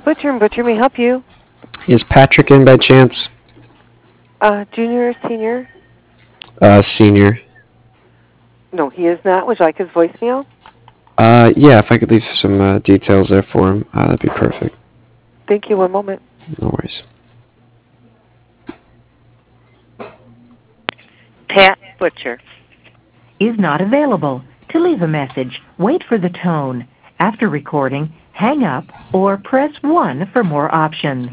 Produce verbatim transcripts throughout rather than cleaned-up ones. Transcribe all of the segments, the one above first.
Butcher and Butcher may help you. Is Patrick in by chance? Uh, junior or senior? Uh, senior. No, he is not. Would you like his voicemail? Uh, yeah, if I could leave some uh, details there for him, uh, that'd be perfect. Thank you. One moment. No worries. Pat Butcher. Is not available. To leave a message, wait for the tone. After recording, hang up or press one for more options.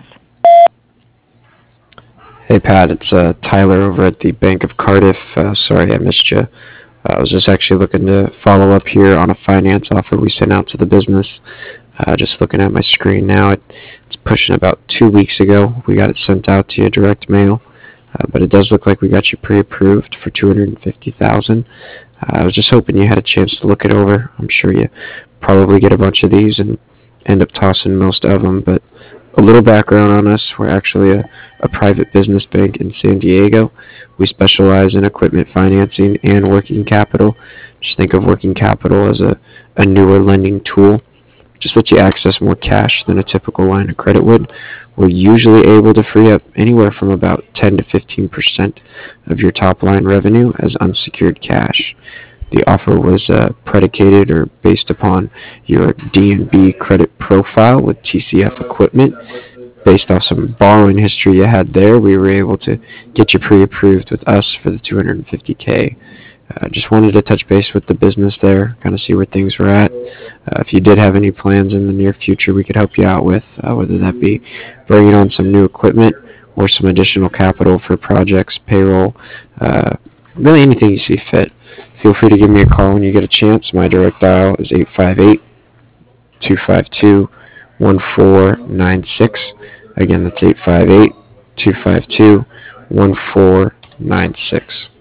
Hey Pat, it's uh, Tyler over at the Bank of Cardiff. Uh, sorry I missed you. I was just actually looking to follow up here on a finance offer we sent out to the business. Uh, just looking at my screen now, it, it's pushing about two weeks ago. We got it sent out to you direct mail, uh, but it does look like we got you pre-approved for two hundred fifty thousand dollars. Uh, I was just hoping you had a chance to look it over. I'm sure you probably get a bunch of these and end up tossing most of them, but a little background on us. We're actually a, a private business bank in San Diego. We specialize in equipment financing and working capital. Just think of working capital as a, a newer lending tool. Just let you access more cash than a typical line of credit would. We're usually able to free up anywhere from about ten to fifteen percent of your top line revenue as unsecured cash. The offer was uh, predicated or based upon your D and B credit profile with T C F equipment. Based off some borrowing history you had there, we were able to get you pre-approved with us for the two hundred fifty K. Uh, just wanted to touch base with the business there, kind of see where things were at. Uh, if you did have any plans in the near future we could help you out with, uh, whether that be bringing on some new equipment or some additional capital for projects, payroll, uh, really anything you see fit. Feel free to give me a call when you get a chance. My direct dial is eight five eight, two five two, one four nine six. Again, that's eight five eight, two five two, one four nine six.